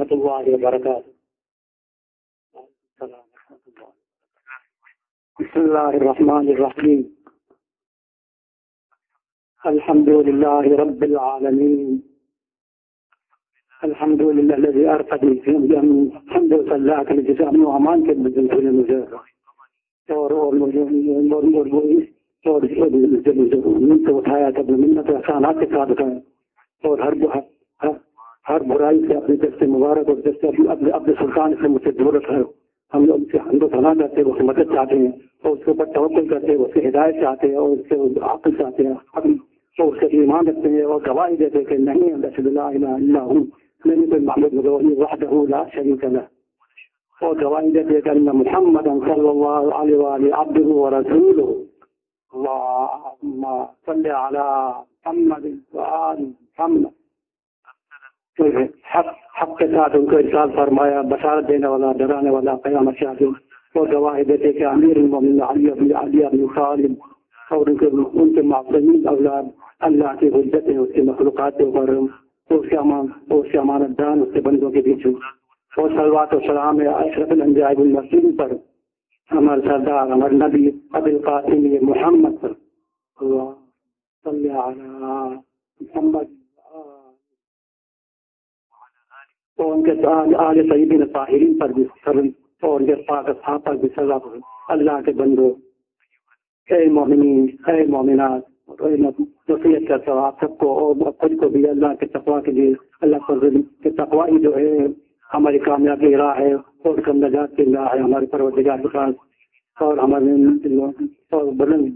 ورحمۃ اللہ وبرکاتہ. بسم اللہ الرحمن الرحیم. الحمد للہ رب العالمین. الحمد للہ الذي ارفع الحمد للہ کے جسے امن و امان کے مجھے اور اٹھایا تب منت احسانات کے ساتھ اٹھایا اور ہر برائی سے اپنے دست مبارک اور دست اپنے سلطان سے مجھ سے دور رکھا. ہم لوگ سے حمد و ثنا کرتے ہیں، اس سے مدد چاہتے ہیں اور اس کے اوپر توکل کرتے ہیں، اس سے ہدایت چاہتے ہیں اور اس سے عقل چاہتے ہیں اور اس سے ایمان رکھتے ہیں اور گواہی دیتے ہیں کہ نہیں الحمد للہ الہ الا ہوں، نہیں کوئی معبود مگر وحدہ لا شریک لہ، اور گواہی دیتے ہیں کہ ان محمد صلی اللہ علیہ وآلہ عبدہ ورسولہ. اللہم صلی علی محمد وآل محمد. حق کے ساتھ ان کو ارشاد فرمایا، بشارت دینے والا، ڈرانے والا، قیامت شاہد، اور گواہی دیتے کہ امیر المومنین علی بن طالب اور ان کے معصومین اولاد اللہ کی حجت ہے، اس کی مخلوقات کے اوپر، اس کے امانت دان، اس کے بندوں کے بیچ، اور صلوات و سلام اشرف الانبیاء والمرسلین پر، ہمارے سردار ہمارے نبی ابی القاسم محمد پر. اللہ صلی علی محمد اور ان کے آل طیبین طاہرین پر بھی اور ان کے پاک اصحاب پر بھی سزا. اللہ کے بندو، اے مومنین، اے مومنات، نصیحت کرتا ہوں آپ سب کو اور خود کو بھی اللہ کے تقویٰ کے لیے. اللہ فضل کہ تقویٰ ہی جو ہے ہماری کامیابی راہ ہے اور کم نجات کی راہ ہے ہمارے پروردگار کے پاس، اور ہمارے اور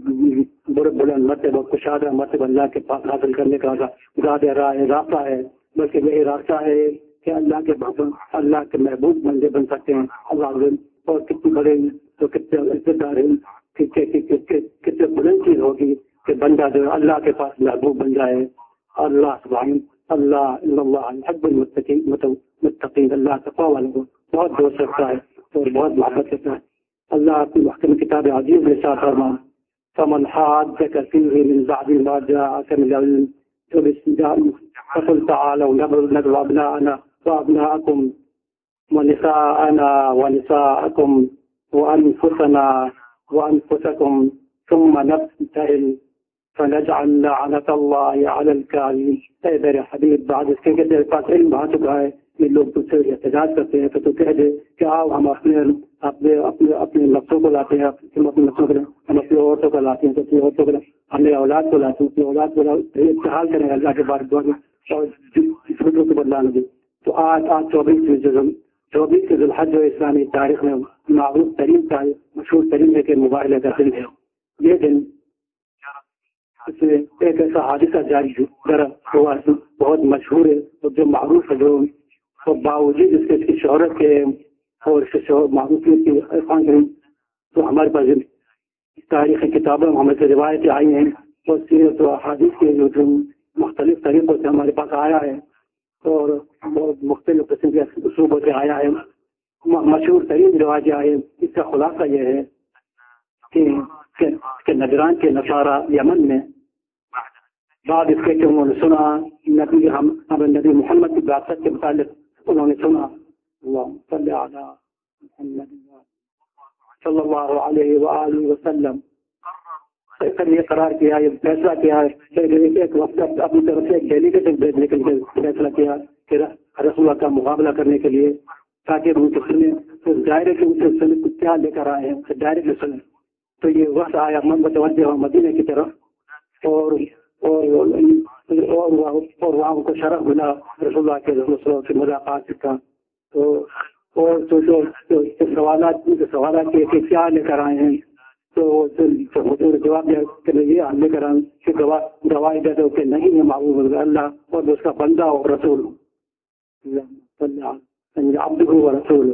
بلند مرتبہ کشادہ مرتبہ اللہ کے پاس حاصل کرنے کا زیادہ راستہ ہے. بلکہ یہی راستہ ہے کہ اللہ کے محبوب بندے بن سکتے ہیں. اللہ اور کتنے بڑے تو کتنے عزت دار ہیں، کتنے بلند چیز ہوگی کہ بندہ جو اللہ کے پاس محبوب بن جائے. اللہ سبحان اللہ حب المتقین، اللہ تقوی والوں کو بہت دوست رکھتا ہے اور بہت محبت کرتا ہے. اللہ اپنی محکم کتاب عزیز میں ارشاد فرمایا، فمن حاجك فيه من بعد ما جاءك من العلم فقل تعالوا ندعو أبناءنا وأبناءكم ونساءنا ونساءكم وأنفسنا وأنفسكم ثم نبتهل فنجعل لعنة الله على الكاذبين. اے میرے حبیب، بعد اس کے تیرے پاس علم آ چکا ہے، یہ لوگ تجھ سے احتجاج کرتے ہیں تو تو کہہ دے کہ آؤ ہم اپنے نفسوں کو لاتے ہیں، ہم اپنے نفسوں کو، ہم اپنی عورتوں کو لاتے ہیں تو اپنی عورتوں کو، ہمیں اولاد کو لاتے ہیں اپنی اولاد کو اتحاد کریں اللہ کے بارے میں اور جھوٹوں کو بدلانے دیں. تو آج 24 کے ذوالحج جو اسلامی تاریخ میں معروف ترین مشہور ترین ہے کہ مباہلہ کا دن ہے. یہ دن اس میں ایک ایسا حادثہ جاری ہوا بہت مشہور ہے اور جو معروف ہے، جو باوجود اس کی شہرت کے اور اس کے معروفیت کی افان کریں تو ہمارے پاس تاریخی کتابوں ہمیں سے روایتیں آئی ہیں اور سیرت و حادث کے جو مختلف طریقوں سے ہمارے پاس آیا ہے اور بہت مختلف قسم کے اسلوبوں سے آیا ہے. مشہور ترین روایتیں آئی ہیں. اس کا خلاصہ یہ ہے کہ نجران کے نصارہ یمن میں بعد اس کے کہ انہوں نے سنا نبی محمد کی بعثت کے متعلق انہوں نے سنا اللہم صلی علی محمد صلی اللہ علیہ وآلہ وسلم، یہ قرار کیا، یہ فیصلہ کیا ہے ایک وقت اپنی طرف سے ایک ڈیلیگیشن بھیجنے کے لیے فیصلہ کیا کہ رسول اللہ کا مقابلہ کرنے کے لیے، تاکہ ان سے سنیں تو ڈائریکٹ ان سے سنیں کیا لے کر آئے ہیں ڈائریکٹ سنیں. تو یہ وقت آیا من متوجہ ہو مدینہ کی طرف اور وہاں کو شرف ملا رسول اللہ کے سے ملاقات کا. تو سوالات کے کیا لے کر آئے ہیں تو حضور جواب دیا کہ یہ ہم لے کر آئے کہ گواہی دیتے کہ نہیں ہے معبود اللہ اور اس کا بندہ اور رسول عبدہ و رسول،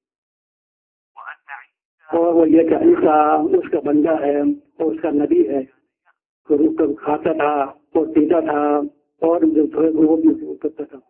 اور وہ یہ کہ عیسیٰ اس کا بندہ ہے اور اس کا نبی ہے، تو اس کو کھاتا تھا اور پیتا تھا اور وہ بھی کرتا تھا.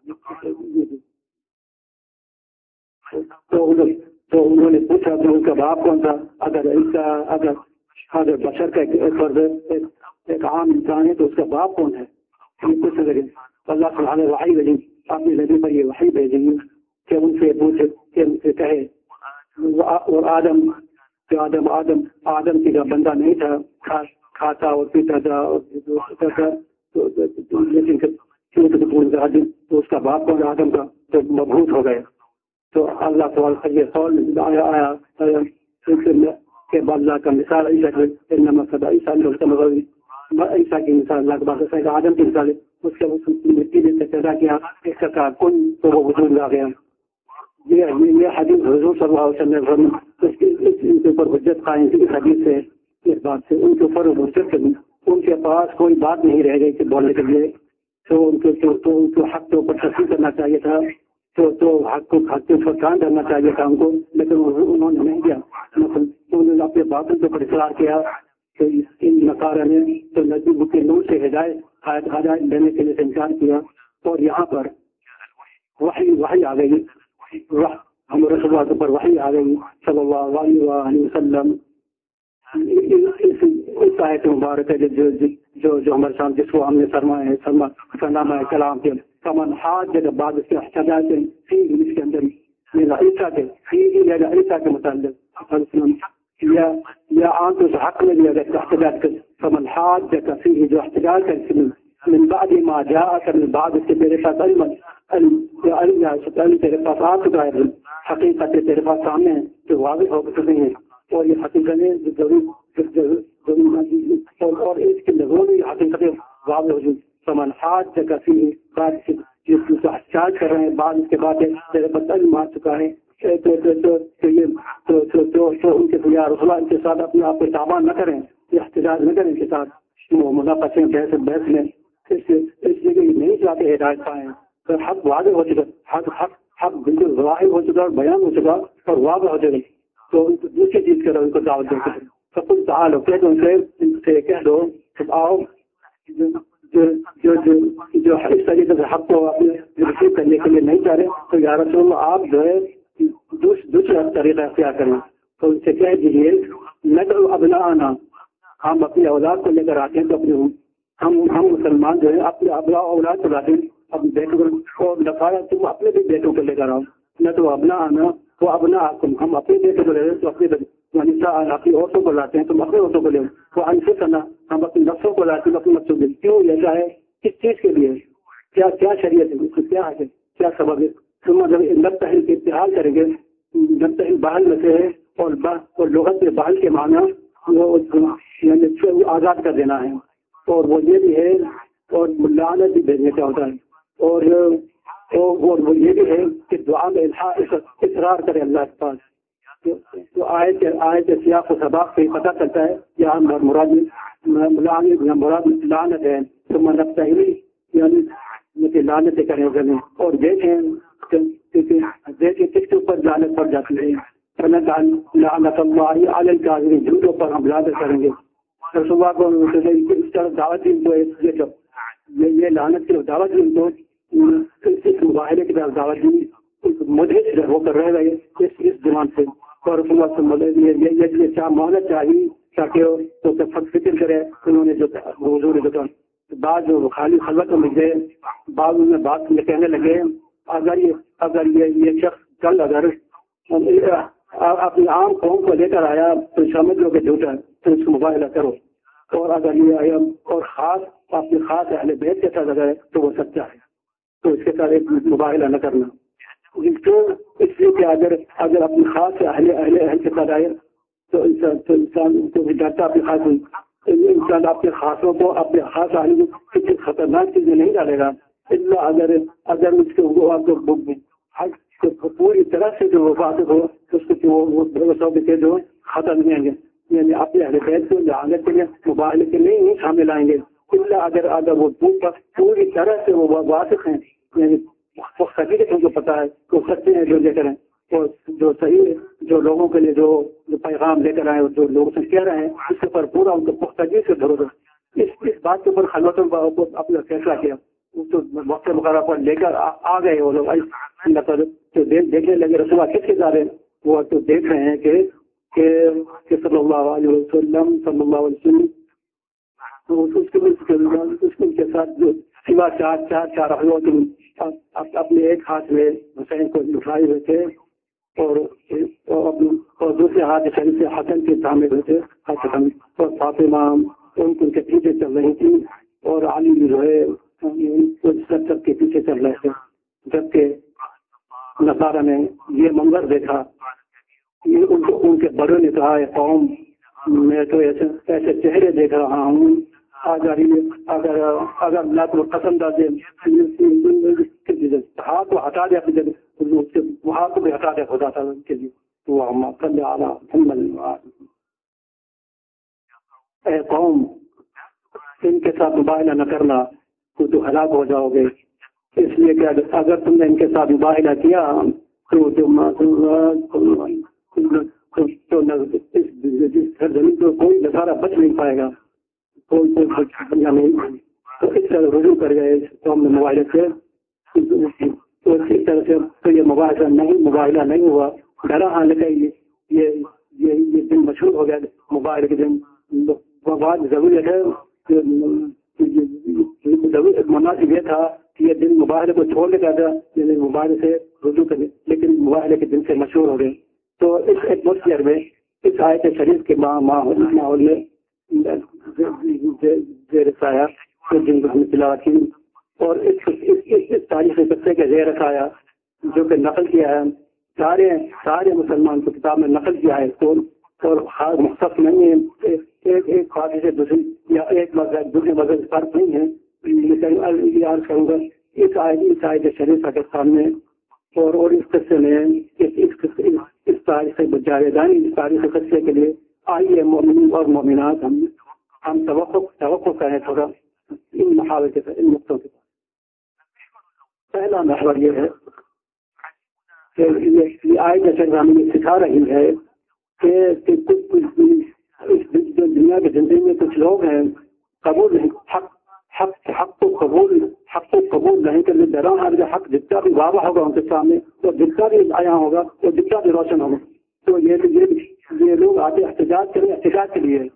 تو انہوں نے پوچھا کہ ان کا باپ کون تھا. اگر عیسیٰ اگر بشر کا ایک عام انسان ہے تو اس کا باپ کون ہے؟ پوچھ سکیں اللہ سبحانہ وحی بھیجیں اپنے نبی پر یہ وحی بھیجیں کہ پوچھے کہ ان سے کہے اور آدم کی بندہ نہیں تھا, کھاتا اور پیتا تھا اور لیکن تو اس کا باپ کو آدم کا تو مبہوت ہو گئے. تو اللہ تعالیٰ یہ قول آیا کہ اللہ کا مثال عیسیٰ کی مثال اللہ کے بعد آدم کی مثال ہے, اس کے مٹی نے پیدا کیا, اس کا کن تو وہ وجود میں آ گیا. یہ حدیث حضور صلی اللہ علیہ وسلم ان کے اوپر حجت قائم کی حدیث سے, اس بات سے ان کے اوپر حجت ان کے پاس کوئی بات نہیں رہ گئی کہ بولنے کے لیے. تو ان کو حق کے اوپر تسلیم کرنا چاہیے تھا, تو حق کے اوپر کام کرنا چاہیے تھا ان کو, لیکن انہوں نے نہیں کیا. انہوں نے اپنے باطن کے اوپر اصرار کیا کہ ان نصارہ نے تو نبی کے نور سے ہدایت لینے کے لیے انکار کیا. اور یہاں پر وحی آ گئی, ہم رسول اللہ پر وحی آ گئی صلی اللہ علیہ وسلم. اس آیت مبارک ہے جو ہمارے سامنے جس کو ہم نے فرمایا کلام کے کمن ہاتھ جگہ بعد اس کے احتجاج اس کے اندر میرا عیسیٰ کے متعلق یا عام طور سے حق میں بھی اگر احتجاج کر کمن ہاتھ جگہ فی جو احتجاج کر من بعد ما جاءك من بعد اس کے تیرے پاس تیرے پاس آ چکا ہے, حقیقت تیرے پاس سامنے ہے جو واضح ہو چکے ہیں. اور یہ حقیقت اور اس کے ضروری حقیقت واضح ہو چکی. سمن ہاتھ جگہ فی احتجاج کر رہے ہیں بعد اس کے بعد تیرے پاس علم آ چکا ہے. تو ان کے یا رسول اللہ ان کے ساتھ اپنے آپ کو تابان نہ کریں, احتجاج نہ کریں ان کے ساتھ, وہ مناقشے بحث میں اس جگہ نہیں چاہتے ہدایت پائیں. تو حق واضح ہو چکا, حق بالکل ظاہر ہو چکا, بیان ہو چکا اور واضح ہو چکا. تو دوسری چیز کرو ان کو دعوت دے کر سب کچھ تعال ان سے کہہ دو آؤ جو اس طریقے سے حق کو اپنے ریسیو کرنے کے لیے نہیں چاہ رہے تو یا رسول اللہ آپ جو ہے دوسرا طریقہ اختیار کریں. تو ان سے کہہ دیجیے نہ ابنا آنا, ہم اپنی اولاد کو لے کر آتے ہیں تو اپنے ہم مسلمان جو ہے اپنے اولاد کو لاتے ہیں اپنے بیٹوں کو لکھایا تم اپنے بھی بیٹوں کو لے کر آؤ. نہ تو ابنا آنا وہ ابنا ہم اپنے بیٹے کو لے رہے تو اپنے اپنی عورتوں کو لاتے ہیں تم اپنے عورتوں کو لے. وہ انفے کرنا ہم اپنے نفسوں کو لاتے ہیں اپنے نفسوں کو. کیوں لیتا ہے کس چیز کے لیے, کیا شریعت ہے, اس کو کیا ہے, کیا سبب ہے. تم جب نب تحل کے اتحاد کریں گے, نب تحل بحل میں سے ہے اور لغت میں بحل کے معنی وہ آزاد کر دینا ہے, اور وہ یہ بھی ہے اور لعنت بھی بھیجنے کا ہوتا ہے, اور وہ یہ بھی ہے کہ دعا میں اصرار کرے اللہ کے پاس. تو آیت سیاق و سباق سے پتہ چلتا ہے یہاں مراد لعنت ہے. تو منتحلی یعنی لعنت کریں گے اور دیکھیں کس کے اوپر لعنت پڑ جاتی ہے. لعنت اللہ علی الکاذبین, جھوٹوں پر ہم لعنت کریں گے. رسول اللہ کو اس طرح دعوت دی, یہ لعنت کی دعوت دی, تو اس مظاہرے کی طرف دعوت دی مدھر ہو کر رہ گئے اس زبان سے. اور رسول اللہ صلی اللہ علیہ وسلم محنت چاہیے تاکہ فکر کرے. انہوں نے جو حضور بعض جو خالی خلوت میں گئے, بعض میں بات کہنے لگے اگر یہ شخص کل اگر اپنی عام قوم کو لے کر آیا تو سمجھ لو کہ جھوٹا ہے, تو اس کو مباہلہ کرو. اور اگر یہ آیا اور خاص اپنی خاص اہل بیت کے ساتھ اگر تو وہ سچا ہے, تو اس کے ساتھ ایک مباہلہ نہ کرنا. اس لیے کہ اگر اپنی خاص اہل کے ساتھ آئے تو انسان کو بھی ڈرتا اپنی خاص انسان اپنے خاصوں کو اپنے خاص اہل کو کسی خطرناک چیز میں نہیں ڈالے گا اگر اس کو آپ کو پوری طرح سے جو وفاقت ہو اس کو جو خطر نہیں آئیں گے. یعنی اپنے اہل بیت کو جہالت کے لیے مباہلے کے لیے نہیں شامل آئیں گے اگر وہ پوری طرح سے وہ واثق ہیں, یعنی وہ حقیقت ان کو پتا ہے وہ سچے ہیں جو لے کر ہیں, اور جو صحیح ہے جو لوگوں کے لیے جو پیغام لے کر آئے اور جو لوگوں سے کہہ رہے ہیں اس کے اوپر پورا ان کو پختگی سے بھروسہ. اس بات کے اوپر خلوتوں کو اپنا فیصلہ کیا, تو وقت مقررہ پر لے کر آ گئے وہ لوگ. جو دیکھنے لگے رسول اللہ کس کے جا رہے ہیں, وہ تو دیکھ رہے ہیں کہ صلی اللہ علیہ وسلم اس کے ساتھ جو سوا چار اپنے ایک ہاتھ میں حسین کو اٹھائے ہوئے تھے اور دوسرے ہاتھ شریف سے حسن کے تھامے ہوئے تھے حسن اور فاطمہ ان کے پیچھے چل رہی تھی اور علی بھی جو ہے سب کے پیچھے چل رہے تھے. جبکہ نصارہ نے یہ منظر دیکھا, ان کے بڑوں نے کہا ہے قوم میں تو ایسے چہرے دیکھ رہا ہوں اگر اللہ کو پسند آ ہاتھ کو ہٹا دیا وہاں کو بھی ہٹا دیا خدا تھا ان کے لیے. اے قوم ان کے ساتھ مباہلہ نہ کرنا تو ہلاک ہو جاؤ گے, اس لیے کہ اگر تم نے ان کے ساتھ مباہلہ کیا تو زمین کو کوئی نظارہ بچ نہیں پائے گا, کوئی نہیں. تو اس طرح رجوع کر گئے قوم نے مباہلہ سے, تو اس طرح سے تو یہ مباہلہ نہیں ہوا. ڈرا ہاں لگا یہ دن مشہور ہو گیا مباہلے کے دن. بات ضروری ہے مناسب یہ تھا کہ یہ دن مباہلے کو چھوڑنے کا تھا, مباہلے سے رجوع کرنے, لیکن مباہلے کے دن سے مشہور ہو گئے. تو اس ایٹموسفیئر میں اس آیت شریف کے ماحول میں زیر سایہ جن کو ہم نے تلاوت کی اور اس تاریخ قصے کے زیر رکھایا جو کہ نقل کیا ہے سارے مسلمان کو کتاب میں نقل کیا ہے اور خاص مختص نہیں ہے, ایک خاص سے دوسری یا ایک مذہب دوسرے مذہب فرق نہیں ہے. عرض کروں گا اس آیت شریف کے سامنے اور اس قصے میں اس تاریخ جاویدانی اس تاریخ قصے کے لیے آئیے مومنین اور مومنات ہم توقع کریں تھوڑا ان محاور کے ساتھ, ان نقطوں کے ساتھ. پہلا محور یہ ہے کہ یہ آیت ہمیں سکھا رہی ہے کہ اس دنیا کی زندگی میں کچھ لوگ ہیں قبول نہیں حق کو قبول نہیں کرنے دے رہا ہے. حق جتنا بھی واضح ہوگا ان کے سامنے اور جتنا بھی آیا ہوگا اور جتنا بھی روشن ہوگا تو یہ لوگ آتے احتجاج کریں احتجاج کے لیے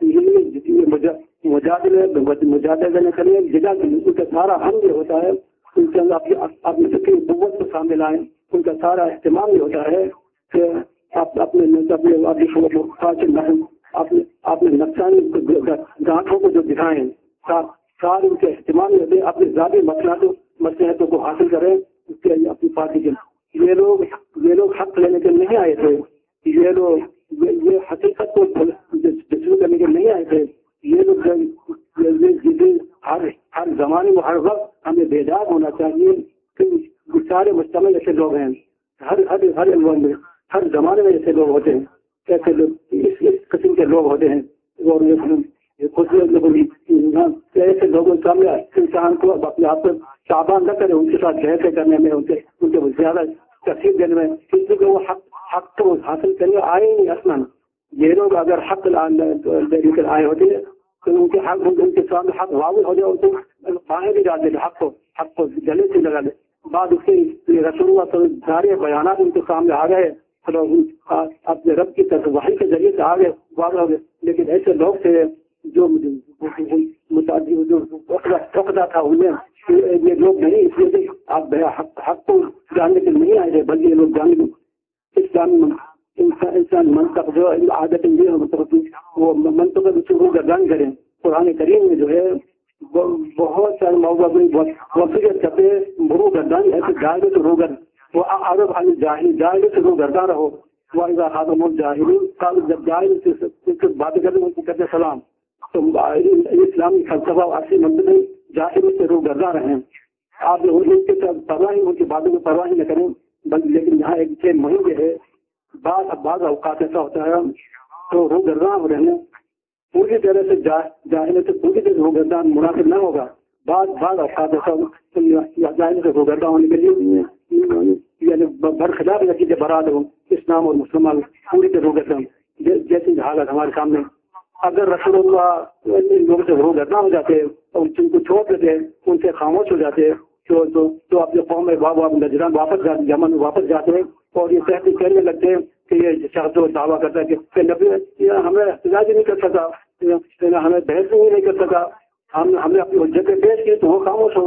مجادلے کے لیے ان کا سارا ہم یہ ہوتا ہے ان کے اندر اپنی فکری قوت کو سامنے لائیں. ان کا سارا اہتمام یہ ہوتا ہے کہ اپنے نقصانی گانٹوں کو جو دکھائیں سارے ان کے اہتمام ہوتے ہیں اپنے ذاتی مصلحتوں کو حاصل کریں اس کے لیے اپنی پارٹی کے. یہ لوگ حق لینے کے نہیں آئے تھے, یہ حقیقت کو جسم کرنے کے نہیں آئے تھے. یہ لوگ ہر زمانے میں ہر وقت ہمیں بیدار ہونا چاہیے کہ سارے مجتمع ایسے لوگ ہیں, ہر عنوان میں ہر زمانے میں ایسے لوگ ہوتے ہیں, ایسے لوگ اس قسم کے لوگ ہوتے ہیں. اور ایسے لوگوں کے سامنے انسان کو اپنے آپ کو چابان نہ کرے ان کے ساتھ بحث کرنے میں ان کے زیادہ تفصیل دینے میں, کسی کو وہ حق کو حاصل کرنے آئے نہیں. اصلا یہ لوگ اگر حق لے کر آئے ہوتے ہیں تو ان کے حق ان کے سامنے حق واضح ہو جائے ان کو باہر بھی ڈال دے حق کو گلے سے لگا دے. بعد اس کے رسول اللہ تو سارے بیانات ان کے سامنے آ گئے اپنے رب کی طرف وحی کے ذریعے سے آ گئے واضح ہو گئے. لیکن ایسے لوگ تھے جو ٹوکتا تھا انہیں یہ لوگ نہیں, اس لیے آپ حق کو جاننے کے نہیں آئے تھے بلکہ یہ لوگ جاننے انسان منطق جو عادت وہ منطق روح گردان کریں. قرآن کریم میں جو ہے بہت سارے وفیت کرتے روح گردانی ایسے جائے تو روح گرد وہ عرب علی جاہل جائے سے روح گردان رہو. وہ خاتم الجاہلین جب جاہل سے باتیں کرتے سلام تو اسلامی فلسفہ اصلی مندر میں جاہل سے روح گردان رہیں. آپ ان کے پرواہ ان کی باتوں کو پرواہ نہ کریں لیکن یہاں ایک چیز مہم یہ ہے بعض اوقات ایسا ہوتا ہے تو روح گردان ہو رہے ہیں پوری طرح سے جاہل سے پوری طرح روح گردان مناسب نہ ہوگا. بعض اوقات ایسا جاہل سے روح گردان ہونے کے لیے یعنی برخلاف عقیدے برات ہو اسلام اور مسلمان پوری طرح روح گردان جیسی حالت ہمارے سامنے. اگر رسول اللہ ان لوگوں سے روح گردان ہو جاتے اور ان کو چھوڑ دیتے ان سے خاموش ہو جاتے تو اپنے قوم میں نجران واپس جاتے یمن واپس جاتے اور یہ تحقیق کہنے لگتے کہ یہ شخص جو دعویٰ کرتا ہے کہ نبی ہمیں احتجاج نہیں کر سکا ہمیں بحث نہیں کر سکا ہم نے اپنی حجتیں پیش کی تو وہ خاموش ہو گئے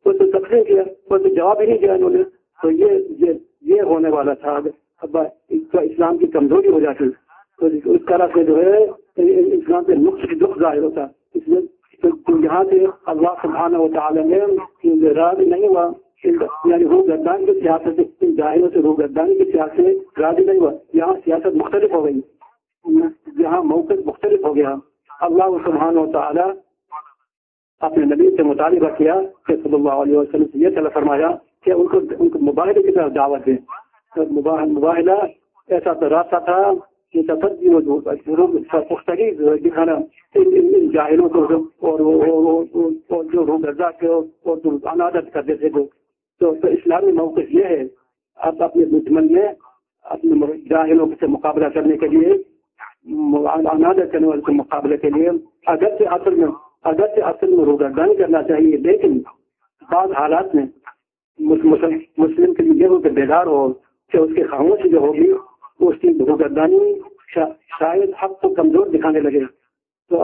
وہ تو تقسیم کیا، وہ تو جواب ہی نہیں دیا انہوں نے. تو یہ ہونے والا تھا. اب اسلام کی کمزوری ہو جاتی تو اس طرح سے جو ہے اسلام پہ نقص دکھ ظاہر ہوتا. اس لیے تو یہاں سے اللہ سبحانہ و تعالیٰ نے راضی نہیں ہوا، یعنی روگردانی کی سیاست، جاہلوں سے روگردانی کی سیاست راضی نہیں ہوا. یہاں سیاست مختلف ہو گئی، یہاں موقف مختلف ہو گیا. اللہ سبحانہ و تعالیٰ اپنے نبی سے مطالبہ کیا کہ صلی اللہ علیہ وسلم سے یہ طلب فرمایا کہ ان کو مباہلے کی طرف دعوت دیں. مباہلہ ایسا تو راستہ تھا کہ تصدی پختگی دکھانا ان جاہلوں کو اور جو روگردہ کے اور عنادت کرتے تھے. تو اسلامی موقف یہ ہے، آپ اپنے دشمن میں اپنے جاہلوں سے مقابلہ کرنے کے لیے، عنادت کرنے والے سے مقابلے کے لیے اگرچہ اصل میں روگردانی کرنا چاہیے، لیکن بعض حالات میں مسلم کے لیے یہ ہو کہ بیدار ہو کہ اس کی خاموشی جو ہوگی اس کی روگردانی شاید حق کو کمزور دکھانے لگے. تو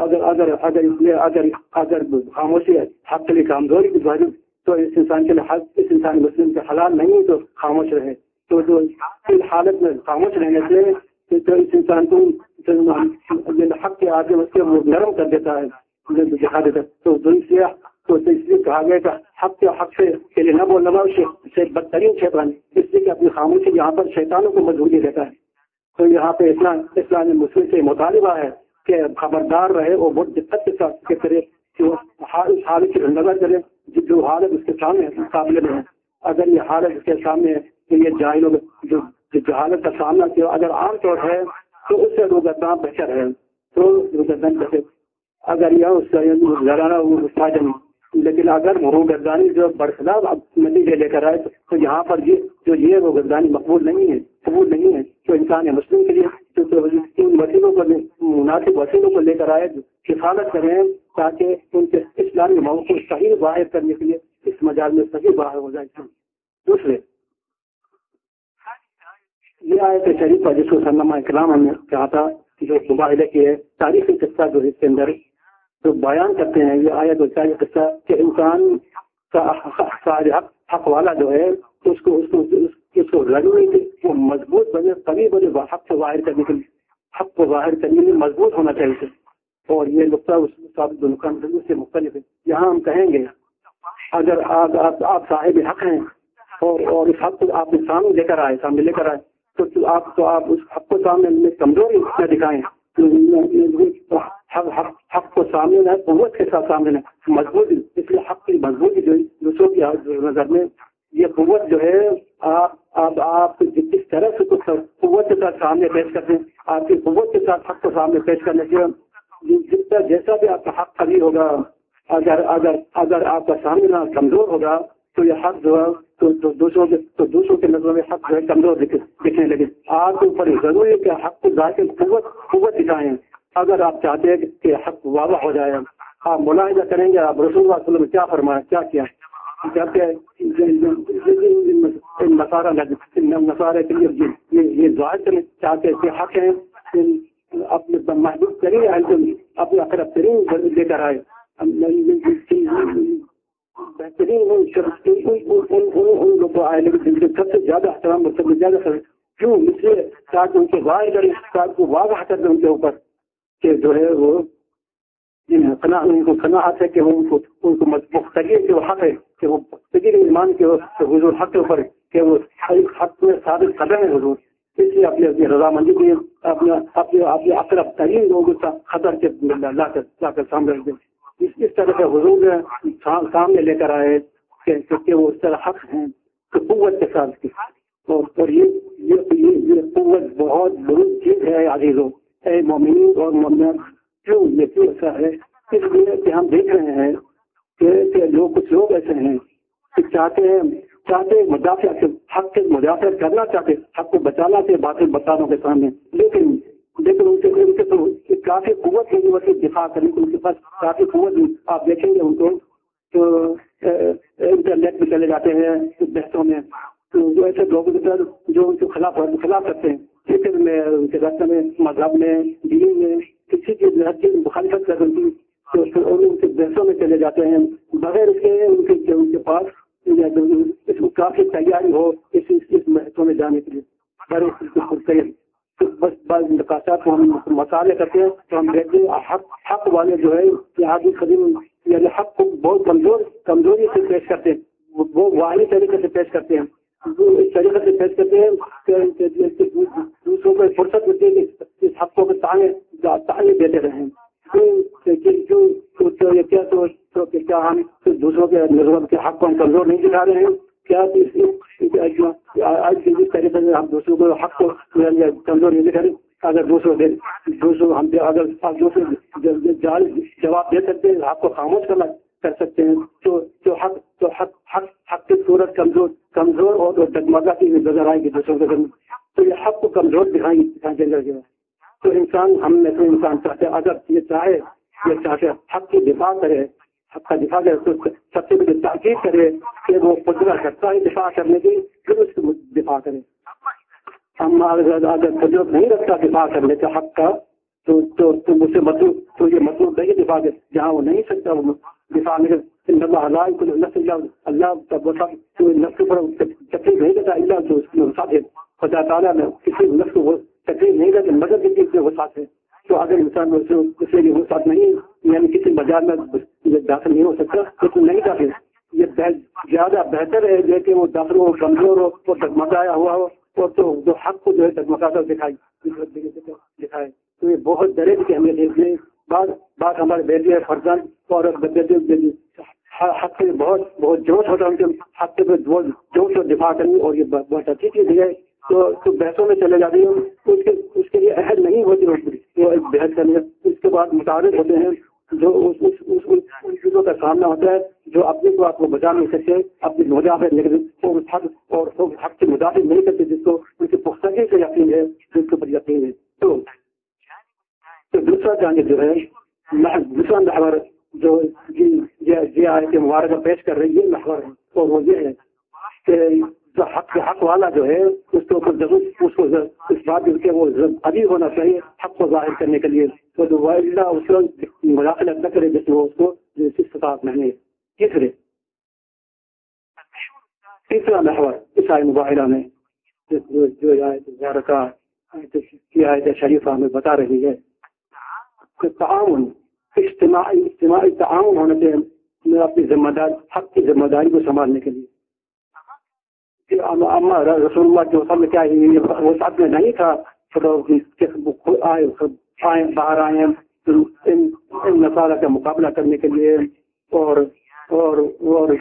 اگر خاموشی حق کے لیے کمزوری کی وجہ تو اس انسان کے لیے حق، اس انسان مسلم کے حلال نہیں تو خاموش رہے. تو جو اس حالت میں خاموش رہنے سے تو اس انسان کو حق کے آگے اس کے وہ نرم کر دیتا ہے، دکھا دیتا ہے. تو اس لیے کہا گیا کہ حق کے لیے نہ بولنا سے بدترین شیطان، اس لیے کہ اپنی خاموشی یہاں پر شیطانوں کو مجبوری دیتا ہے. تو یہاں پہ اسلام مسلم سے مطالبہ ہے کہ خبردار رہے اور بہت دقت کے ساتھ کرے کہ وہ اس حالت کی نظر کرے جو حالت اس کے سامنے مقابلے میں ہے. اگر یہ حالت اس کے سامنے ہے تو یہ جاہلوں جو حالت کا سامنا کیا اگر عام طور ہے تو اس سے روگردان بہتر ہے. تو روگردان بہتر اگر یہ اس کا گھرانہ فائدہ نہیں، لیکن اگر روگردانی جو برخلاف نتیجے لے کر آئے تو یہاں پر یہ روگردانی مقبول نہیں ہے. تو انسان مسلم کے لیے وسیلوں کو مناسب وسیلوں کو لے کر آئے، کفالت کریں تاکہ ان کے اسلامی موقع کو صحیح ظاہر کرنے کے لیے اس مجال میں صحیح ظاہر ہو جائے. دوسرے یہ آیت شریفہ جس کو علامہ اکرام ہم نے کہا تھا جو مباہلے کی ہے، تاریخی قصہ جو اس کے اندر جو بیان کرتے ہیں، یہ آیت اور قصہ کہ انسان کا حق والا جو ہے اس کو ضروری تھی وہ مضبوط بنے، تبھی بنے حق کو ظاہر کرنے کے لیے، حق کو ظاہر کرنے میں مضبوط ہونا چاہیے. اور یہ نقطہ اس سے مختلف ہے. یہاں ہم کہیں گے اگر آپ صاحب حق ہیں اور اس حق کو آپ سامنے لے کر آئے تو آپ اس حق کو سامنے کمزوری نہ دکھائیں، حق کو سامنے نہ قوت کے ساتھ سامنے نہ مضبوط. اس لیے حق کی مضبوطی جو دوسروں کی نظر میں یہ قوت جو ہے آپ جس طرح سے قوت کے ساتھ سامنے پیش کرتے ہیں، آپ کی قوت کے ساتھ حق کو سامنے پیش کرنے سے جیسا بھی آپ کا حق قوی ہوگا، اگر آپ کا سامنا کمزور ہوگا تو یہ حق جو ہے تو دوسروں کے نظروں میں حق جو ہے کمزور دکھنے لگے. آپ کے اوپر ضروری ہے کہ حق کو ظاہر قوت دکھائیں. اگر آپ چاہتے ہیں کہ حق واضح ہو جائے، آپ ملاحظہ کریں گے آپ رسول اللہ صلی اللہ علیہ وسلم نے کیا فرمایا، کیا کیا جبکہ نصارہ کے لیے یہ ظاہر کریں چاہتے کہ حق ہیں اپنے محبوب ترین اپنے اقرب ترین لے کر آئے، بہترین ان لوگوں کو آئے، لیکن سب سے زیادہ احترام اور سب سے زیادہ کیوں اس لیے تاکہ ان کو ظاہر کریں، تاکہ واضح کر دیں ان کے اوپر کہ جو ہے وہ ان کو قناعت ہے کہ وہ ان کو مختلف کہ وہ حق ہے کہ وہ تقریر ایمان کے حضور حق کے اوپر کہ وہ حق میں ثابت قدم ہے حضور. اس لیے اپنی رضامندی کے اپنے اقرب ترین لوگوں کا خطر کے لا کر سامنے رکھ دیں. اس طرح سے حضور سامنے لے کر آئے کہ وہ اس طرح حق ہیں کہ قوت کے ساتھ اور یہ قوت بہت بڑی چیز ہے عزیزوں، اے مومنین اور مومنات. کیوں یہ ایسا ہے؟ اس لیے کہ ہم دیکھ رہے ہیں کہ کچھ لوگ ایسے ہیں کہ چاہتے مدافع حق کے مدافع کرنا چاہتے، حق کو بچانا چاہتے باطل بتانوں کے سامنے، لیکن ان کے تو کافی قوت ہے ویسے دفاع کرنے کی، ان کے پاس کافی قوت. آپ دیکھیں گے ان کو تو انٹرنیٹ میں چلے جاتے ہیں بحثوں میں، تو جو ایسے لوگوں کے ساتھ جو ان کے خلاف کرتے ہیں، فکر میں، ان کے راستے میں، مذہب میں، دین میں، کسی کی مخالفت کر رہی تو ان کے بحثوں میں چلے جاتے ہیں بغیر اس کے ان کے پاس اس کو کافی تیاری ہو اس بحثوں میں جانے کے لیے بس بعض نقاشات کو ہم مسالے کرتے ہیں تو ہم دیکھتے ہیں حق والے جو ہے آدمی قدیم یعنی حق کو بہت کمزوری سے پیش کرتے ہیں وہ واحد طریقے سے پیش کرتے ہیں اس طریقے سے پیش کرتے ہیں کہ دوسروں کو فرصت ملتی ہے کہ اس حق کو تعلیم دیتے رہیں کیا ہم دوسروں کے نظر کے حق کو ہم کمزور نہیں دکھا رہے ہیں کیا آج جس طریقے سے ہم دوسروں کو حق کو کمزور نہیں دکھا رہے اگر دوسروں ہم اگر جواب دے سکتے ہیں حق کو خاموش کر سکتے ہیں تو حق کی صورت کمزور اور ڈگمگاتی ہوئی نظر آئے گی دوسروں کے تو یہ حق کو کمزور دکھائیں گے تو ہم میں سے انسان چاہتے اگر یہ چاہتے حق کی دفاع کرے حق کا دفاع کرے تو سب سے پہلے تاکید کرے کہ وہ قدرت رکھتا ہے دفاع کرنے کی پھر اس کو دفاع کرے ہم اگر قدرت نہیں رکھتا دفاع کرنے کا حق کا تو مجھ سے مطلوب تو یہ مطلوب نہیں دفاع کے جہاں وہ نہیں سکتا وہ دفاع میں اللہ نفس پر تکلیف نہیں دیتا اللہ جو اس کی وسعت ہے خدا تعالیٰ نے کسی نفس کو وہ تکلیف نہیں دیتے مدد کی چیز وسعت ہے تو اگر انسان اس لیے وسعت نہیں یعنی کسی بازار میں داخل نہیں ہو سکتا تو نہیں داخل یہ زیادہ بہتر ہے لیکن وہ داخل ہو کمزور ہو وہ ڈگمگایا ہوا ہو اور تو جو حق کو جو ہے ڈگمگاتا دکھائے تو یہ بہت درجے کی اہمیت ہے اس لیے بات ہمارے بیٹے فرزند اور حق سے بہت جوش ہوتا ہے ان کے حق سے جوش اور دفاع کرنی اور یہ بہت اچھی چیز ہے تو بحثوں میں چلے جاتی ہیں اس کے لیے عہد نہیں ہوتی وہ ایک بحث کرنے اس کے بعد متعارف ہوتے ہیں جو ان چیزوں کا سامنا ہوتا ہے جو اپنے کو آپ کو بچا نہیں سکتے اپنی مدافعت اور حق سے مدافع نہیں کرتے جس کو ان کی پختگی سے یقین ہے جس کے اوپر یقین ہے تو دوسرا جانب جو ہے دوسرا محور جو جی آیت مبارکہ پیش کر رہی ہے محور ہے اور وہ یہ ہے کہ جو حق والا جو ہے اس کے اوپر ضرور اس کو اس بات کہ وہ ابھی ہونا چاہیے حق کو ظاہر کرنے کے لیے تو اللہ اس کو مداخلت نہ کرے جس میں وہ اس کو استطاعت نہیں ہے تیسرا محور اس آیت مبارکہ میں جو آیت مبارکہ کی آیت شریفہ میں بتا رہی ہے کہ تعاون اجتماعی تعاون ہونا چاہیے اپنی ذمہ داری حق کی ذمہ داری کو سنبھالنے کے لیے رسول اللہ جو سب کیا وہ ساتھ میں نہیں تھا باہر آئے ان نصارہ کا مقابلہ کرنے کے لیے اور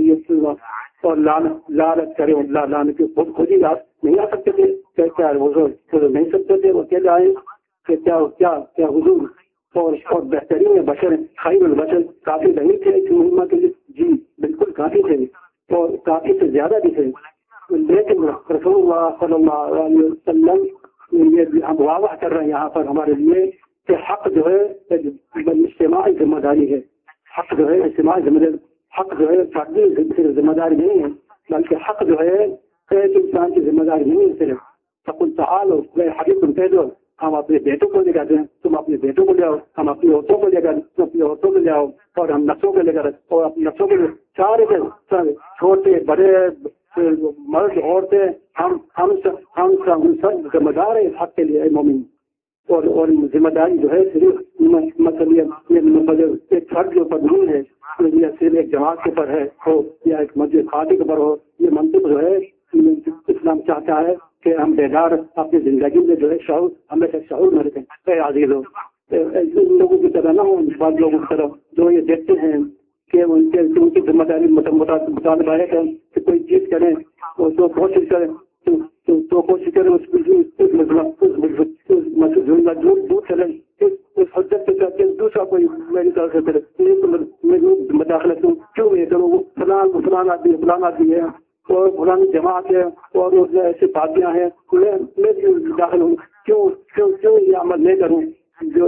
لالچ کرے لانت کی خود ہی نہیں آ سکتے تھے کیا نہیں سکتے تھے وہ کہہ جائیں کہ کیا حضور اور بہترین بشر خیر البشر کافی نہیں تھے اس مہمہ کے لیے جی بالکل کافی تھے اور کافی سے زیادہ بھی تھے لیکن رسول اللہ صلی اللہ علیہ وسلم یہ ہم واضح کر رہے ہیں یہاں پر ہمارے لیے کہ حق جو ہے اجتماعی ذمہ داری ہے حق جو ہے اجتماعی ذمہ داری حق جو ہے فردی ذمہ داری نہیں ہے بلکہ حق جو ہے ایک انسان کی ذمہ داری نہیں ہے صرف فقل تعالوا حبیب تم کہہ دو ہم اپنے بیٹوں کو لے کر دیں تم اپنے بیٹوں کو لے آؤ ہم اپنی عورتوں کو لے کر تم اپنی عورتوں کو لے آؤ اور ہم نسلوں کو لے کر اور اپنی نسلوں کو سارے چھوٹے بڑے مرد عورتیں ہم سب ذمہ دار ہیں اس حق کے لیے مومن اور ذمہ داری جو ہے صرف مطلب ایک فرد کے اوپر نہیں ہے یا صرف ایک جماعت کے اوپر ہے ہو یا ایک مسجد خاطی کے اوپر ہو یہ منطق جو ہے اسلام چاہتا ہے کہ ہم بیدار اپنی زندگی میں جو ہے شعور ہمیشہ شعور میں رکھیں عزیز ہو ان لوگوں کی طرح نہ ہو بعض لوگوں کی طرح جو یہ دیکھتے ہیں کہ ان کی ذمہ داری مطالبہ ہے کہ کوئی چیز کریں تو کوشش کریں تو کوشش کریں دور چلیں اس حجت سے کر کے دوسرا کوئی میری طرف سے کرے مداخلت کیوں یہ کروں فلان آدمی ہے اور فلانی جماعت ہے اور ایسی پارٹیاں ہیں میں داخل ہوں کیوں یہ عمل نہیں کروں جو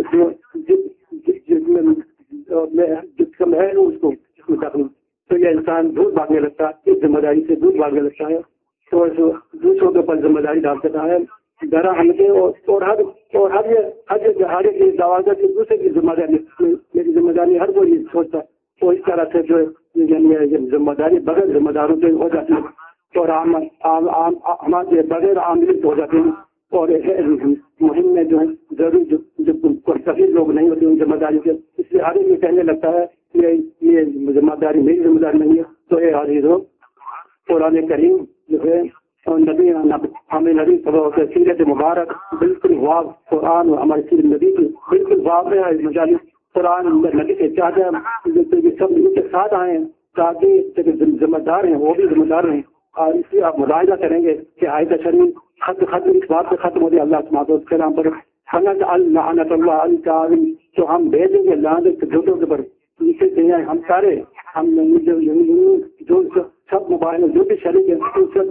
جس کا میں ہوں اس کو اس میں داخل ہوں تو یہ انسان دور بھاگنے لگتا ہے اس ذمہ داری سے دور بھاگنے لگتا ہے تو دوسروں کے اوپر ذمہ داری ڈال دیتا ہے درا ہم کے اور ہر ایک دعوت کی دوسرے کی ذمہ داری، میری ذمہ داری ہر کوئی سوچتا ہے، تو اس طرح سے جو یعنی ذمہ داری بغیر ذمہ داروں سے ہو جاتی ہے اور ہمارے بغیر عامل ہو جاتے ہیں، اور مہم میں جو ہے ضرور جو کثیر لوگ نہیں ہوتے ان ذمہ داری سے، اس لیے ہر ایک یہ کہنے لگتا ہے کہ یہ ذمہ داری میری ذمہ داری نہیں ہے. تو یہ حاضر ہو قرآن کریم جو ہے نبی ہمیں نبی صلی اللہ علیہ وسلم سیرت مبارک بالکل واضح، قرآن اور ہماری سیرت نبی کی بالکل واضح ہے مجالی قرآن نبی سے چاہتے ہیں سب ان کے ساتھ آئے ہیں تاکہ ذمہ دار ہیں وہ بھی ذمہ دار ہیں. اور اس لیے آپ ملاحظہ کریں گے کہ آیت شریف خط اس بات سے ختم ہوتی ہے اللہ سبحانہ کے نام پر لعنت اللہ علی، تو ہم بھیجیں گے لعنت جھوٹوں کے پر. اسے کہیں ہم سارے ہم جو سب موبائل جو بھی شریک ہے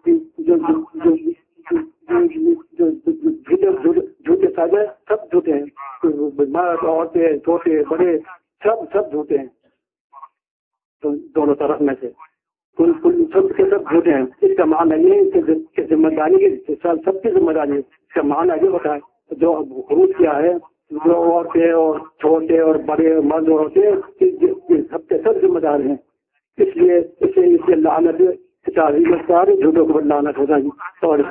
جھوٹے سازے سب جھوٹے ہیں، مرد عورتیں چھوٹے بڑے سب جھوٹے ہیں، تو دونوں طرف میں سے سب کے سب جھوٹے ہیں. اس کا معنی یہ ہے کہ ذمہ داری سب کی ذمہ داری ہے. اس کا معنی یہ ہوتا ہے جو خروج کیا ہے جو عورتیں اور چھوٹے اور بڑے مرد اور عورتیں سب کے سب ذمہ دار ہیں. اس لیے اسے لعنت سارے جھوٹوں کے اوپر لعنت ہو جائے گی، اور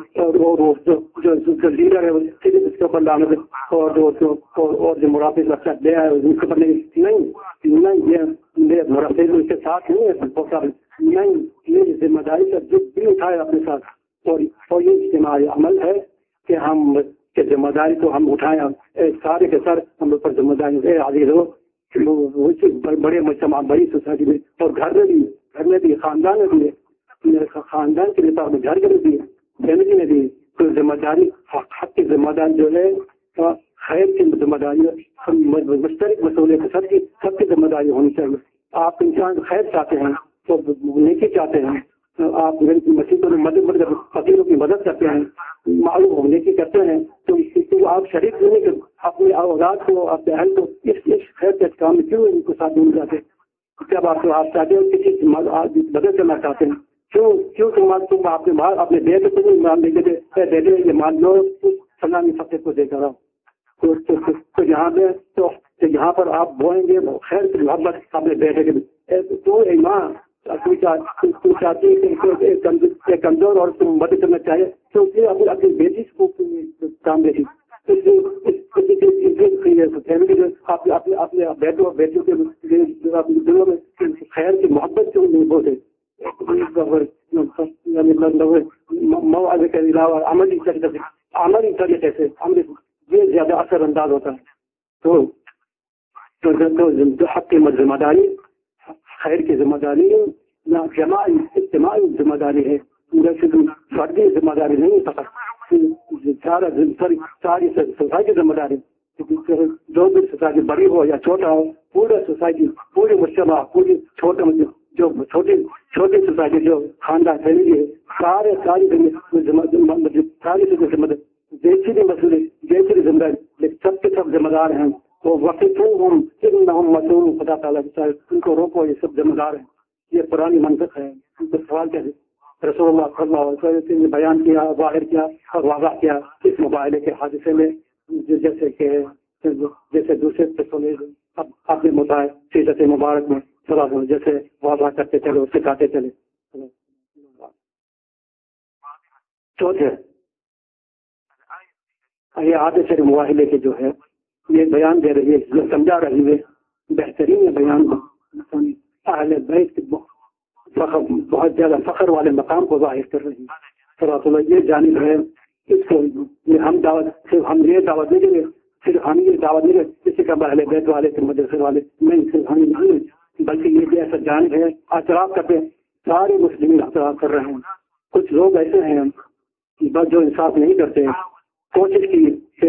جو لیڈر ہے اس کے اوپر لعنت، اور جو مرافق لگتا لے آئے اس کے اوپر نہیں یہ مرافق اس کے ساتھ نہیں ہے، نہیں یہ ذمہ داری کا جو بھی اٹھائے اپنے ساتھ، اور یہ اجتماعی عمل ہے کہ ہم کہ ذمہ داری کو ہم اٹھائیں سارے کے سر ہم لوگ پر ذمہ داری عزیز ہو. بڑے مجتمع بڑی سوسائٹی میں اور گھر میں بھی خاندان میں بھی خاندان کے لیے اپنے گھر میں بھی فیملی میں بھی کوئی ذمہ داری حق کی ذمہ داری جو ہے خیر کی ذمہ داری مشترک مسئلے سب کی ذمہ داری ہونی چاہیے. آپ انسان خیر چاہتے ہیں تو نیکی چاہتے ہیں، آپ مسیحوں میں مدد فقیروں کی مدد کرتے ہیں، معلوم ہونے کی کرتے ہیں، تو آپ شریک ہونے کے اپنے اولاد کو اپنے اہل کو اس خیر کے کام میں کیوں ان کو ساتھ دے جاتے ہیں؟ جب آپ چاہتے ہو کسی کی مدد کرنا چاہتے ہیں کیوں تم اپنے بیٹے کو نہیں مان دے گے بیٹے یہ مان لو سلامی فقیر کو دے کر آؤ، تو یہاں پر آپ بوئیں گے خیر کی محبت اپنے بیٹے کے تو ماں چاہتی ہے کمزور اور تم مدد کرنا چاہیے کیونکہ اپنی بیٹی کو کام دیتی اپنے بیٹوں اور بیٹیوں کے دلوں میں خیر کی محبت کیوں نہیں بولتے؟ موعظے کے علاوہ عملی طریقے سے یہ زیادہ اثر انداز ہوتا ہے. تو حق کی ذمہ داری خیر کی ذمہ داری نہ اجتماعی ذمہ داری ہے، فردی ذمہ داری نہیں ہے، ساری سوسائٹی ذمہ داری. جو بھی سوسائٹی بڑی ہو یا چھوٹا ہو پورے سوسائٹی پورے مجتمع پوری جو چھوٹی سوسائٹی جو خاندان فیملی ہے ساری جیسی بھی مسئلے جیسی بھی ذمہ داری لیکن سب کے سب ذمہ دار ہیں. وہ وقفوہم انہم مسئولون خدا تعالیٰ ان کو روکو یہ سب ذمہ دار ہیں. یہ پرانی منطق ہے. ان کو سوال کیا رسول اللہ صلی اللہ علیہ وسلم نے بیان کیا ظاہر کیا اور واضح کیا اس مباحثے کے حادثے میں جیسے دوسرے اب اپنے مطابق سیرت مبارک میں صلی جیسے واضح کرتے چلے سکھاتے چلے. چوتھے یہ عادت سے معاہدے کے جو ہے یہ بیان دے رہی ہے یہ سمجھا رہی ہے بہترین بیان اہل بیت بہت زیادہ فخر والے مقام کو ظاہر کر رہی ہے. صراط اللہ یہ جانب ہے اس کو ہم دعوت صرف ہم یہ دعوت نہیں دیں گے صرف ہم یہ دعوت نہیں دیں کسی کا اہل بیت والے کے مدرسے والے نہیں صرف ہم نہیں بلکہ یہ بھی ایسا جانب ہے اعتراف کرتے ہیں سارے مسلمین اعتراف کر رہے ہیں. کچھ لوگ ایسے ہیں بس جو انصاف نہیں کرتے ہیں کوشش کی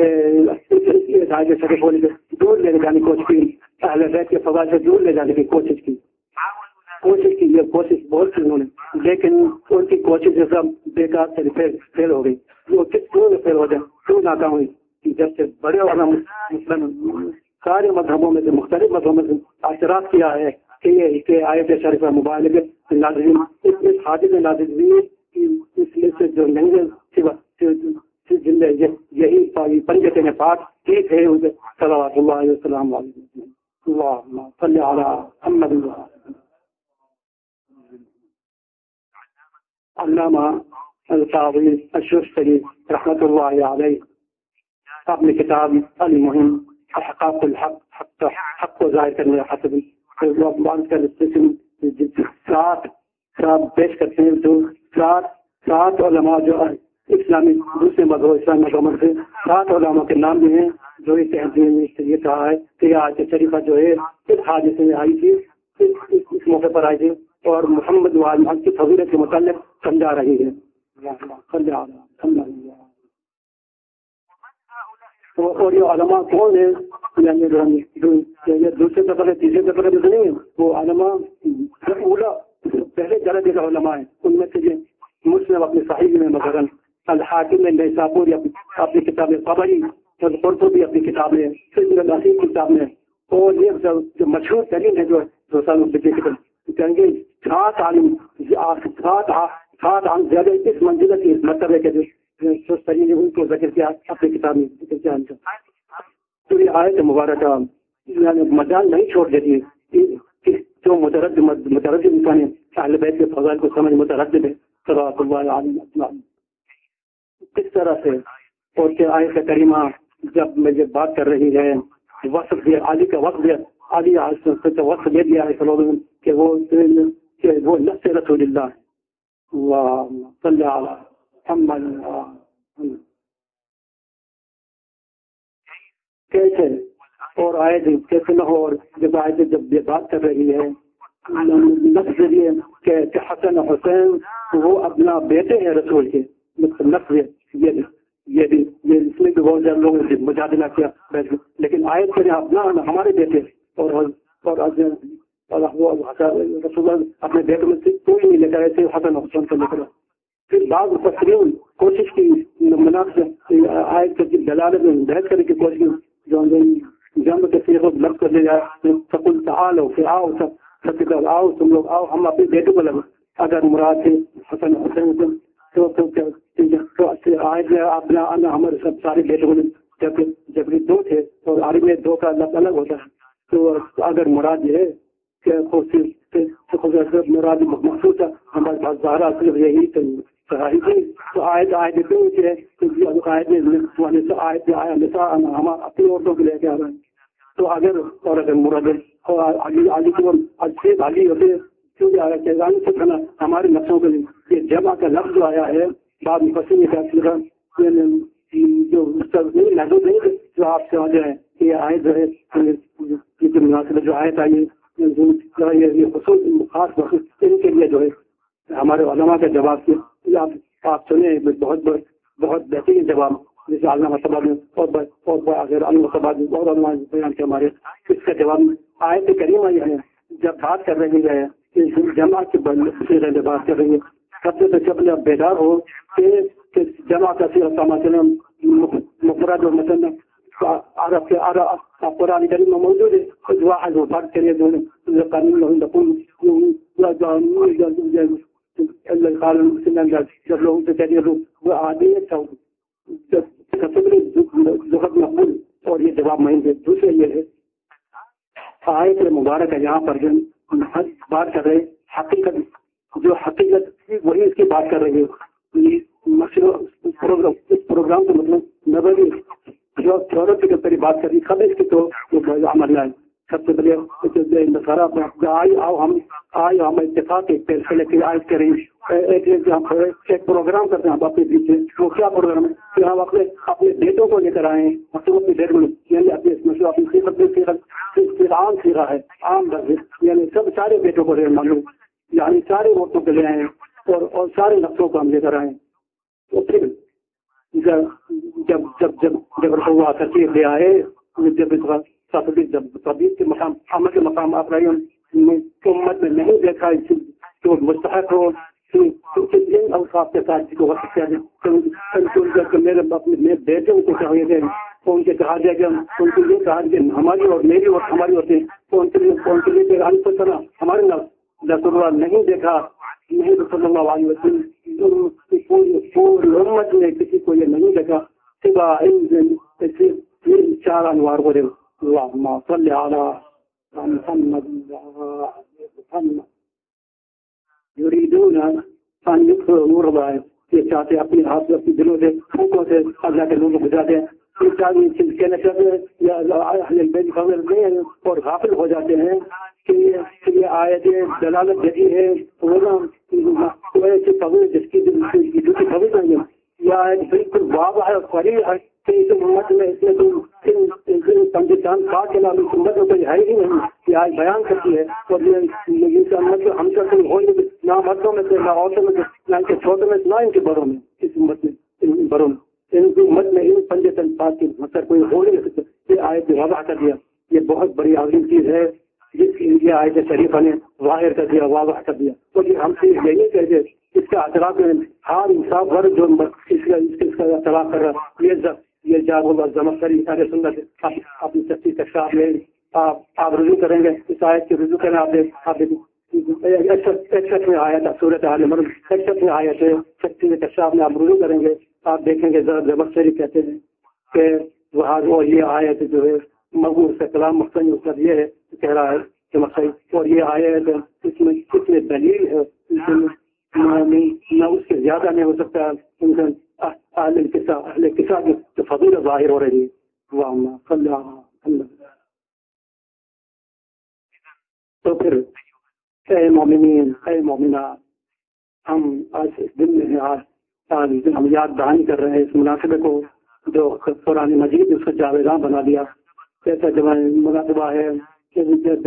شریف ہونے سے دور لے جانے کی کوشش کی اہل بیت کے فضائل سے دور لے جانے کی کوشش کی یہ کوشش بہت سی انہوں نے لیکن ان کی کوشش سب بیکار سے فیل ہو گئی. وہ کیوں فیل ہو جائے کیوں ناکام ہوئی کہ جب سے بڑے والا مسلم سارے مذہبوں میں سے مختلف مذہبوں میں سے اعتراف کیا ہے کہ آیت شریفہ موبائل کے نازلین اس حادثے میں نازل ہوئی اس لیے سے جو نہیں بات کی تھے صلوات اللہ علیہ وسلم علیہ اللہم صلی علی محمد علامہ القاضی الشوستری رحمۃ اللہ علیہ اپنی کتاب المہم احقاق الحق حق کو ظاہر کرنے حسب سات پیش کرتے ہیں جو سات علماء جو اسلامی دوسرے مذہب اسلامی مذہب سے 7 علماء کے نام بھی ہیں جو اس تحریر میں یہ کہا ہے کہ یہ آیت شریفہ جو ہے اس حاجت سے آئی تھی اس موقع پر آئی تھی اور محمد وآل کی فضیلت کے متعلق سمجھا رہی ہے. اور یہ علماء کون ہیں؟ یعنی دوسرے طبقے تیسرے طبقے میں نہیں ہیں، وہ علماء اولا پہلے درجے کا علماء ہیں. ان میں سے مسلم اپنے صحیح میں مثلاً الحاکم میں نیسابوری اپنی کتاب میں قبری اور قرطبی اپنی کتاب میں سلسلۃ کتاب میں اور یہ جو مشہور ترین ہے جو کہیں گے 7 عالم 7 عام زیادہ اس منزلت کی مرتبہ کے جو ترین ان کو ذکر کیا اپنی کتاب میں ذکر کیا. تو یہ آیت مبارکہ یعنی مجال نہیں چھوڑ دیتی ہے جو مترجم انسان ہے اہل بیت کے فضائل کو سمجھ مترجم ہے صلوات اللہ علیہ کس طرح سے. اور کہ آیت کریمہ جب مجھے بات کر رہی ہے وصف دیا علی کا وصف دیا علی وصف دے دیا ہے صلی اللہ علیہ وسلم کہ وہ نفس رسول اللہ ہے. اللہم صلی علی محمد. کیسے اور آیت کیسے نہ ہو. اور جب آیت جب یہ بات کر رہی ہے نفس ذریعے کہ حسن حسین وہ اپنا بیٹے ہیں رسول کے نفس یہ بھی اس میں بھی بہت زیادہ لوگوں نے مجادلہ کیا لیکن آیت کریں اپنا ہمارے بیٹے اور رسول اپنے بیٹوں میں سے کوئی نہیں لے کر ایسے حسن حسین کو لے کر. پھر بعض مفسرین کوشش کی مناسب آیت کی دلالت میں بحث کرنے کی کوشش کی جو جنگ کے سیخ لفظ کر لے جائے سکول آؤ پھر آؤ تم لوگ آؤ ہم اپنے بیٹوں کو لگے اگر مراد ہے حسن حسین تو آج اپنا ہمارے سب سارے بیٹوں کو جب 2 تھے اور عربی میں 2 کا لفظ الگ ہوتا ہے تو اگر مراد یہ ہے کہ مراد مخصوص ہے ہمارے پاس زہرا صرف یہی تو آیت ہم اپنی عورتوں کو لے کے آ رہے ہیں. تو اگر مراد علی کو علی ہوتے ہمارے نفسوں کے لیے یہ جمع کا لفظ جو آیا ہے بعد پسند کا جو محدود نہیں جو آپ سے وجہ ہے کہ یہ آیت جو ہے یہ مناسب جو آیت آئی یہ خصوص خاص ان کے لیے جو ہے ہمارے علماء کا جواب کیا آپ سنیں بہت بہترین جواب جیسے علامہ صاحب نے اور علامہ صاحب اور علماء بیان کے ہمارے اس کا جواب آیت کریمہ یہ ہے جب بات کر رہی ہے جمع کے بات کر رہی ہے سب سے جب بیدار ہو کہ جمع کا مفرد اور مثلا عرب کے قرآن کریم میں موجود ہے واحد وہ بات کرے جب لوگوں سے کہتے ہیں وہ آدمی مقبول اور یہ جواب نہیں دے. دوسرے یہ ہے آیت مبارک ہے یہاں پر جو بات کر رہے حقیقت جو حقیقت وہی اس کی بات کر رہی ہے. اس پروگرام کا مطلب نبوی جو تھیورٹیکل پہ بات کر رہی خبر کی تو عمل ہے. سب سے پہلے نصارہ آؤ ہم اتفاق ایک فیصلے کی عائد کریں ایک پروگرام کرتے ہیں ہم اپنے پیچھے وہ کیا پروگرام ہے کہ ہم اپنے بیٹوں کو لے کر آئے ہیں اپنے بیٹوں یعنی اپنی عام سیرا ہے عام درجے یعنی سب سارے بیٹوں کو لے معلوم یعنی سارے وقتوں کو لے آئے ہیں اور سارے نقصوں کو ہم لے کر آئے ہیں. تو پھر جب ہوا ترتیب لے آئے جب طبیعت کے مقام عمل کے مقام آپ رہی امت میں نہیں دیکھا تو مستحق ہو اوقاف کے ساتھ کو وقت کیا میرے بیٹے کو چاہیے تھے ان کے کہا جائے کہ ان کو یہ کہا کہ ہماری اور میری اور ہماری ہوتے ہیں تو ان کے لیے ہمارے رسول اللہ نہیں دیکھا نہیں رسول اللہ علیہ وسلم پوری امت میں کسی کو یہ نہیں دیکھا چار انوار بولے اللہم صلی علی محمد محمد یریدون ان یطفئوا نور اللہ، یہ چاہتے اپنے ہاتھ سے اپنے دلوں سے پھونکوں سے اللہ کے نور کو بجھاتے ہیں. کہنا چاہتے ہیں یا اہل بیت خبر میں اور غافل ہو جاتے ہیں کہ یہ آیت دلالت دیتی ہے جس کی دوسری خبر نہیں ہے. یہ آیت بالکل واضح ہے اور قریب ہے کہ اس امت میں اس میں پنجستان پاک کے نام اس امت میں کوئی ہے ہی نہیں. یہ آیت بیان کرتی ہے اور یہ امت ہم سے ہو نہ مردوں میں سے، نہ عورتوں میں سے، نہ ان کے چھوٹوں میں سے، نہ ان کے بڑوں میں. اس امت میں ان بڑوں میں ان کی امت میں ان پنجستان پاک کی مطلب کوئی ہو نہیں سکتا. یہ آیت واضح کر دیا. یہ بہت بڑی عظیم چیز ہے جس کی یہ آیت شریفہ نے ظاہر کر دیا، واضح کر دیا. اور یہ ہم سے یہ نہیں کہتے اس کا اعتراف ہر انصاف ورگ جو اس کا اعتراف کر رہا یہ جاب ہوگا زمخشری اہل سنت اپنی سچی کشاف میں آپ رجوع کریں گے. اس آیت کی رجوع کریں آپ 61 میں آیت سورۃ آل عمران 61 میں آیت ہے سچی کشاف میں آپ رجوع کریں گے. آپ دیکھیں گے زمخشری کہتے ہیں کہ وہ یہ آیت جو ہے مغور سے کلام مختلف مطلب یہ ہے کہہ رہا ہے زمخشری. اور یہ آیت اس میں کتنے دلیل ہے نہ اس سے زیادہ نہیں ہو سکتا. اہل قصہ کی فضیلت ظاہر ہو رہی ہے. اللہم صلی علی محمد. تو پھر اے مومنین اے مومنات، ہم آج اس دن میں آج ہم یاد دہانی کر رہے ہیں اس مناسبے کو جو قرآن مجید نے اس کو جاویداں بنا دیا. ایسا جب مناسبہ ہے کہ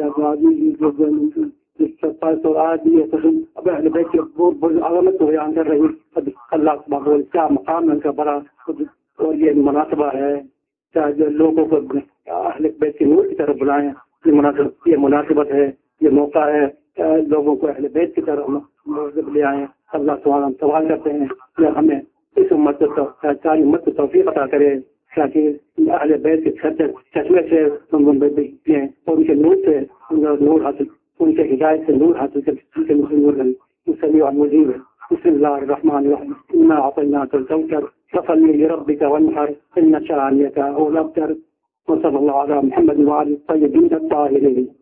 آج اب اہل بیت کی علامت کو بیان کر رہی اللہ بول کیا مقام ہے ان کا بڑا. اور یہ مناسبہ ہے چاہے جو لوگوں کو اہل بیت کے نور کی طرف بلائیں. یہ مناسبت ہے، یہ موقع ہے لوگوں کو اہل بیت کی طرف لے آئیں. اللہ تعالیٰ سوال کرتے ہیں کہ ہمیں اس امت ساری امت کو توفیق عطا کرے تاکہ اہل بیت کے چشمے سے اور ان کے نور سے نور حاصل، ان کے ہدایت سے نور حاصل کر ان کے نور مجیب ہے. بسم اللہ الرحمن الرحیم. انا اعطیناک الکوثر فصل لربک وانحر ان شانئک هو الابتر. وصلی اللہ علی محمد وعلی الطیبین الطاہرین.